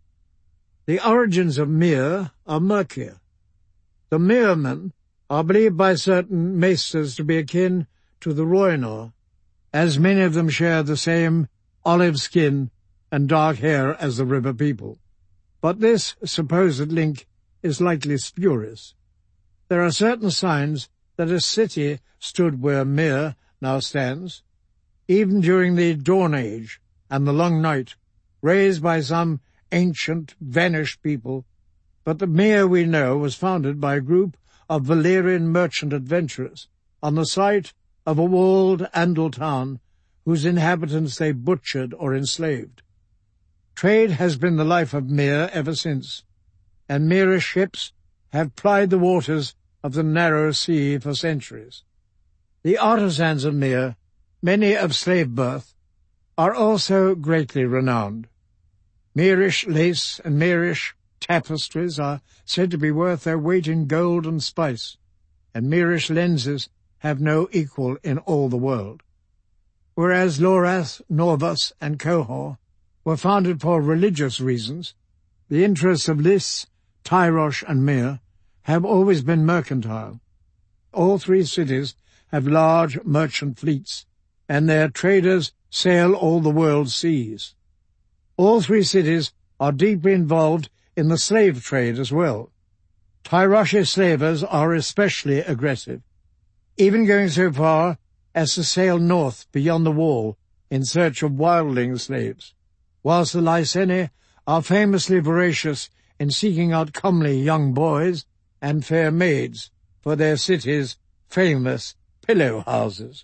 A: The origins of Myr are murkier. The Myrmen are believed by certain maesters to be akin to the Rhoynar, as many of them share the same olive skin and dark hair as the river people. But this supposed link is likely spurious. There are certain signs that a city stood where Myr now stands, even during the Dawn Age and the Long Night, raised by some ancient, vanished people, but the Myr we know was founded by a group of Valyrian merchant adventurers on the site of a walled Andal town whose inhabitants they butchered or enslaved. Trade has been the life of Myr ever since, and Myrish ships have plied the waters of the narrow sea for centuries. The artisans of Myr, many of slave birth, are also greatly renowned. Myrish lace and Myrish tapestries are said to be worth their weight in gold and spice, and Myrish lenses have no equal in all the world. Whereas Lorath, Norvus, and Qohor were founded for religious reasons, the interests of Lys, Tyrosh, and Myr have always been mercantile. All three cities have large merchant fleets, and their traders sail all the world's seas. All three cities are deeply involved in the slave trade as well. Tyroshi slavers are especially aggressive, even going so far as to sail north beyond the wall in search of wildling slaves, whilst the Lyseni are famously voracious in seeking out comely young boys and fair maids for their city's famous pillow houses.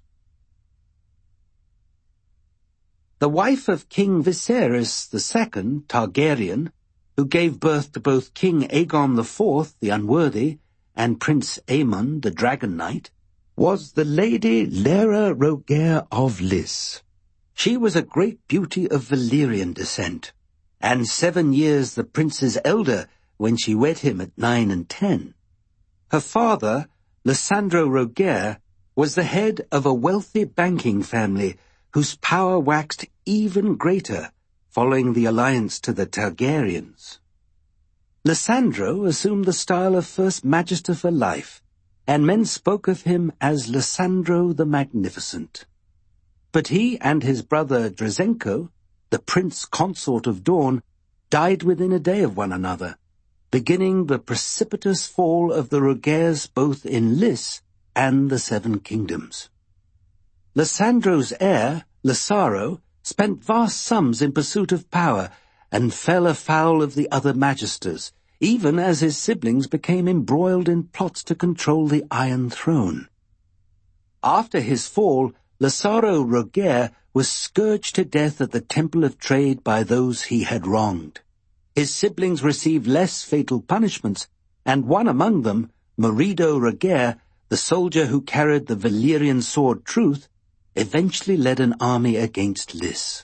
B: The wife of King Viserys the Second, Targaryen, who gave birth to both King Aegon the Fourth, the Unworthy, and Prince Aemon, the Dragon Knight, was the Lady Laera Rogaire of Lys. She was a great beauty of Valyrian descent, and seven years the prince's elder when she wed him at nine and ten. Her father, Lysandro Rogaire, was the head of a wealthy banking family whose power waxed even greater following the alliance to the Targaryens. Lysandro assumed the style of First Magister for life, and men spoke of him as Lysandro the Magnificent. But he and his brother Drazenko, the prince consort of Dawn, died within a day of one another, beginning the precipitous fall of the Rogaires both in Lys and the Seven Kingdoms. Lysandro's heir, Lysaro, spent vast sums in pursuit of power and fell afoul of the other magisters, even as his siblings became embroiled in plots to control the Iron Throne. After his fall, Lazzaro Roger was scourged to death at the Temple of Trade by those he had wronged. His siblings received less fatal punishments, and one among them, Merido Roger, the soldier who carried the Valerian sword Truth, eventually led an army against Lys.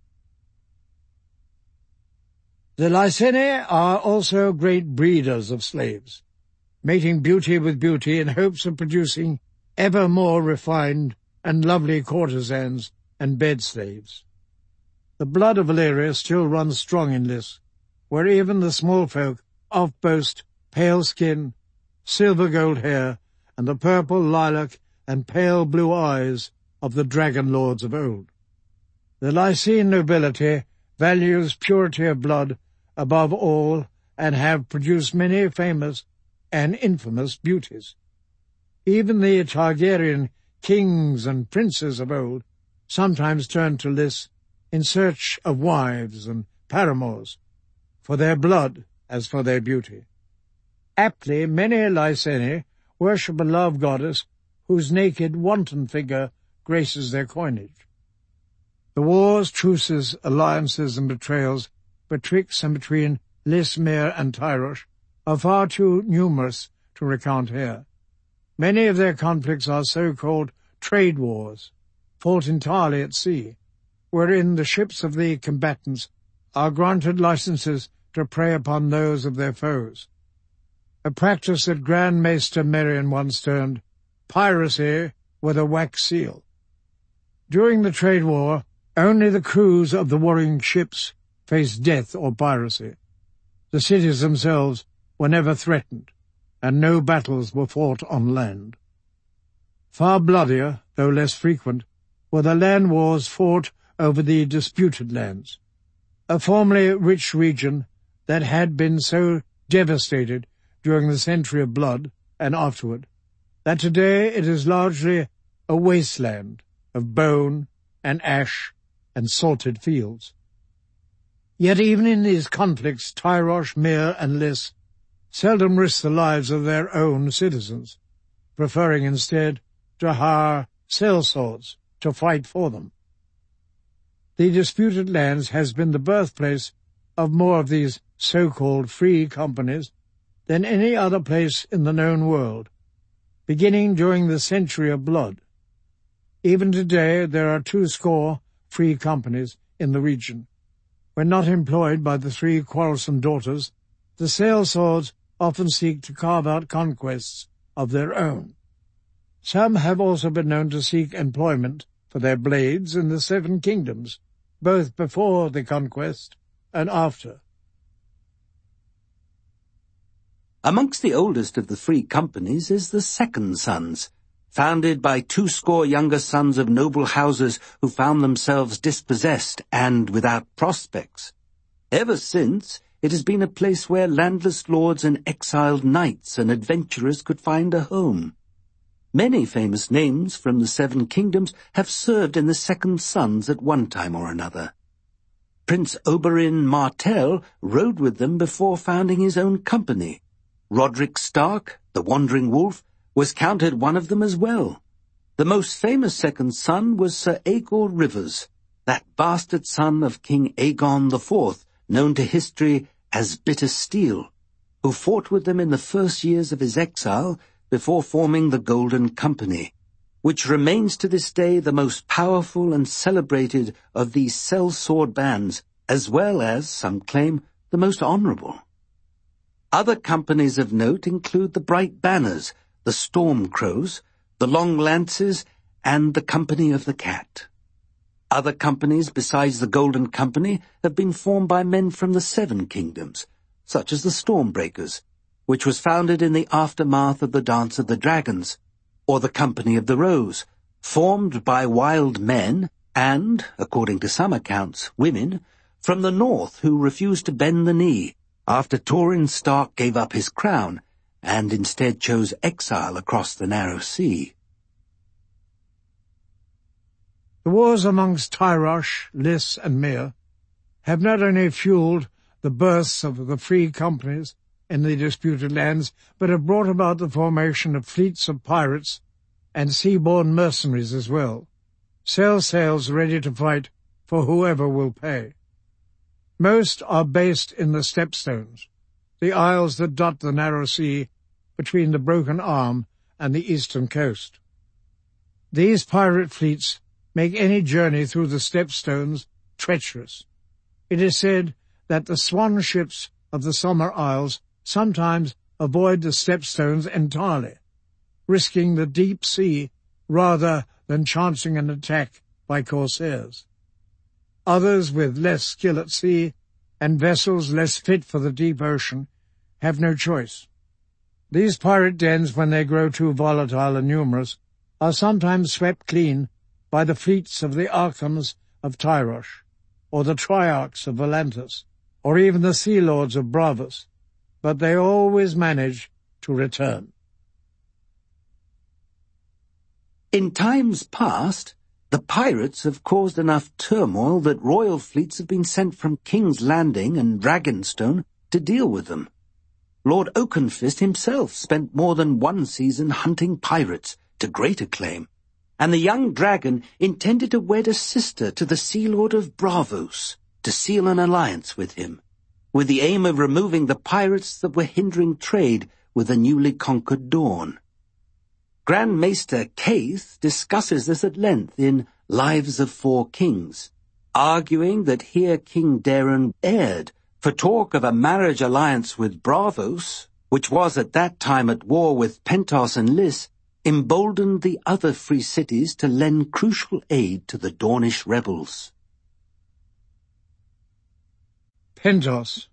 A: The Liceni are also great breeders of slaves, mating beauty with beauty in hopes of producing ever more refined and lovely courtesans and bed slaves. The blood of Valeria still runs strong in Lys, where even the small folk oft boast pale skin, silver gold hair, and the purple, lilac, and pale blue eyes of the dragon lords of old. The Lycian nobility values purity of blood above all, and have produced many famous and infamous beauties. Even the Targaryen kings and princes of old sometimes turned to Lys in search of wives and paramours, for their blood as for their beauty. Aptly, many Lyceni worship a love goddess whose naked, wanton figure graces their coinage. The wars, truces, alliances, and betrayals betwixt and between Lys, Myr, and Tyrosh are far too numerous to recount here. Many of their conflicts are so-called trade wars, fought entirely at sea, wherein the ships of the combatants are granted licenses to prey upon those of their foes, a practice that Grand Maester Merrion once termed piracy with a wax seal. During the trade war, only the crews of the warring ships faced death or piracy. The cities themselves were never threatened, and no battles were fought on land. Far bloodier, though less frequent, were the land wars fought over the disputed lands, a formerly rich region that had been so devastated during the Century of Blood and afterward, that today it is largely a wasteland of bone and ash and salted fields. Yet even in these conflicts, Tyrosh, Myr, and Lys seldom risk the lives of their own citizens, preferring instead to hire sellswords to fight for them. The disputed lands has been the birthplace of more of these so-called free companies than any other place in the known world, beginning during the Century of Blood. Even today there are two score free companies in the region. When not employed by the three quarrelsome daughters, the sellswords often seek to carve out conquests of their own. Some have also been known to seek employment for their blades in the Seven Kingdoms, both before the conquest and after.
B: Amongst the oldest of the free companies is the Second Sons, founded by two score younger sons of noble houses who found themselves dispossessed and without prospects. Ever since, it has been a place where landless lords and exiled knights and adventurers could find a home. Many famous names from the Seven Kingdoms have served in the Second Sons at one time or another. Prince Oberyn Martell rode with them before founding his own company. Roderick Stark, the Wandering Wolf, was counted one of them as well. The most famous second son was Sir Aegor Rivers, that bastard son of King Aegon the Fourth, known to history as Bitter Steel, who fought with them in the first years of his exile before forming the Golden Company, which remains to this day the most powerful and celebrated of these sellsword bands, as well as, some claim, the most honourable. Other companies of note include the Bright Banners, the Storm Crows, the Long Lances, and the Company of the Cat. Other companies besides the Golden Company have been formed by men from the Seven Kingdoms, such as the Stormbreakers, which was founded in the aftermath of the Dance of the Dragons, or the Company of the Rose, formed by wild men and, according to some accounts, women, from the north who refused to bend the knee after Torrhen Stark gave up his crown and instead chose exile across the narrow sea.
A: The wars amongst Tyrosh, Lys, and Myr have not only fueled the births of the free companies in the disputed lands, but have brought about the formation of fleets of pirates and sea-borne mercenaries as well. sell sails ready to fight for whoever will pay. Most are based in the Stepstones, the isles that dot the narrow sea between the Broken Arm and the eastern coast. These pirate fleets make any journey through the Stepstones treacherous. It is said that the swan ships of the Summer Isles sometimes avoid the Stepstones entirely, risking the deep sea rather than chancing an attack by corsairs. Others, with less skill at sea and vessels less fit for the deep ocean, have no choice. These pirate dens, when they grow too volatile and numerous, are sometimes swept clean by the fleets of the Archons of Tyrosh, or the Triarchs of Volantis, or even the Sea Lords of Bravos, but they always manage to return.
B: In times past, the pirates have caused enough turmoil that royal fleets have been sent from King's Landing and Dragonstone to deal with them. Lord Oakenfist himself spent more than one season hunting pirates to great acclaim, and the young dragon intended to wed a sister to the Sea Lord of Bravos to seal an alliance with him, with the aim of removing the pirates that were hindering trade with the newly conquered Dawn. Grand Maester Caith discusses this at length in Lives of Four Kings, arguing that here King Daeron erred, for talk of a marriage alliance with Bravos, which was at that time at war with Pentos and Lys, emboldened the other free cities to lend crucial aid to the Dornish rebels.
A: Pentos.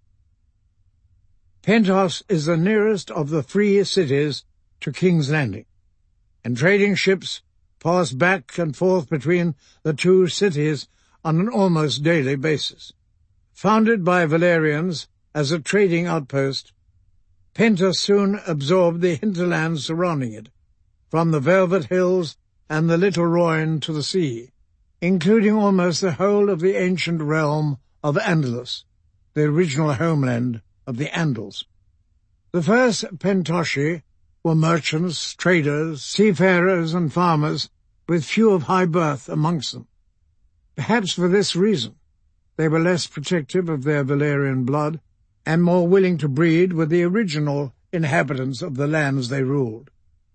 A: Pentos is the nearest of the free cities to King's Landing, and trading ships pass back and forth between the two cities on an almost daily basis. Founded by Valyrians as a trading outpost, Pentos soon absorbed the hinterlands surrounding it, from the Velvet Hills and the Little Royne to the sea, including almost the whole of the ancient realm of Andalus, the original homeland of the Andals. The first Pentoshi were merchants, traders, seafarers and farmers, with few of high birth amongst them. Perhaps for this reason, they were less protective of their Valyrian blood and more willing to breed with the original inhabitants of the lands they ruled.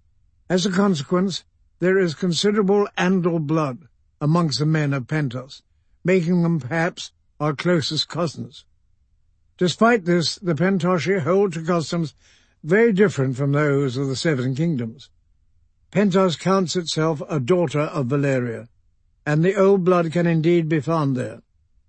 A: As a consequence, there is considerable Andal blood amongst the men of Pentos, making them perhaps our closest cousins. Despite this, the Pentoshi hold to customs very different from those of the Seven Kingdoms. Pentos counts itself a daughter of Valyria, and the old blood can indeed be found there.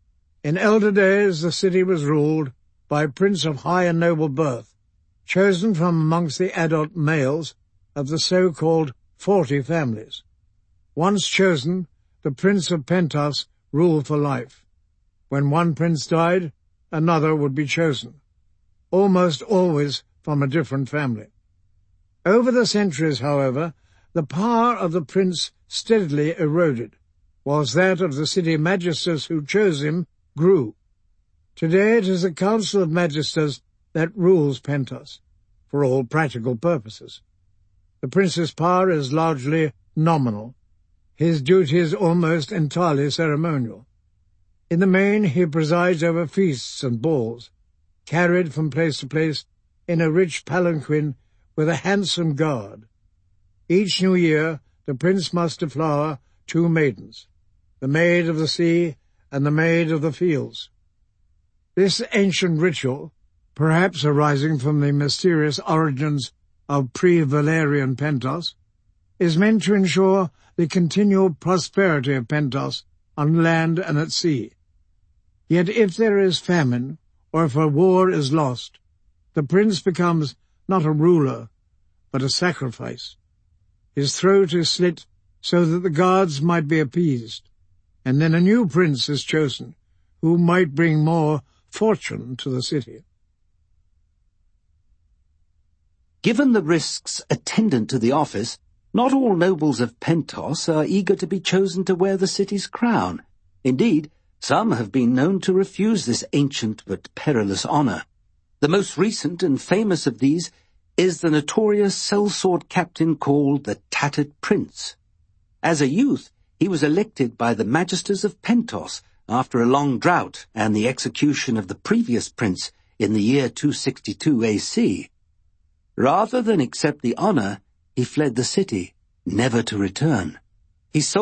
A: In elder days the city was ruled by a prince of high and noble birth, chosen from amongst the adult males of the so-called forty families. Once chosen, the Prince of Pentos ruled for life. When one prince died, another would be chosen, almost always from a different family. Over the centuries, however, the power of the prince steadily eroded, whilst that of the city magisters who chose him grew. Today it is the Council of Magisters that rules Pentos, for all practical purposes. The prince's power is largely nominal, his duties almost entirely ceremonial. In the main he presides over feasts and balls, carried from place to place in a rich palanquin with a handsome guard. Each new year the prince must deflower two maidens, the Maid of the Sea and the Maid of the Fields. This ancient ritual, perhaps arising from the mysterious origins of pre-Valyrian Pentos, is meant to ensure the continual prosperity of Pentos on land and at sea. Yet if there is famine, or if a war is lost, the prince becomes not a ruler, but a sacrifice. His throat is slit so that the guards might be appeased, and then a new prince is chosen, who might bring more fortune to the city.
B: Given the risks attendant to the office, not all nobles of Pentos are eager to be chosen to wear the city's crown. Indeed, some have been known to refuse this ancient but perilous honour. The most recent and famous of these is the notorious sellsword captain called the Tattered Prince. As a youth, he was elected by the magisters of Pentos after a long drought and the execution of the previous prince in the year two sixty-two A C. Rather than accept the honor, he fled the city, never to return. He sold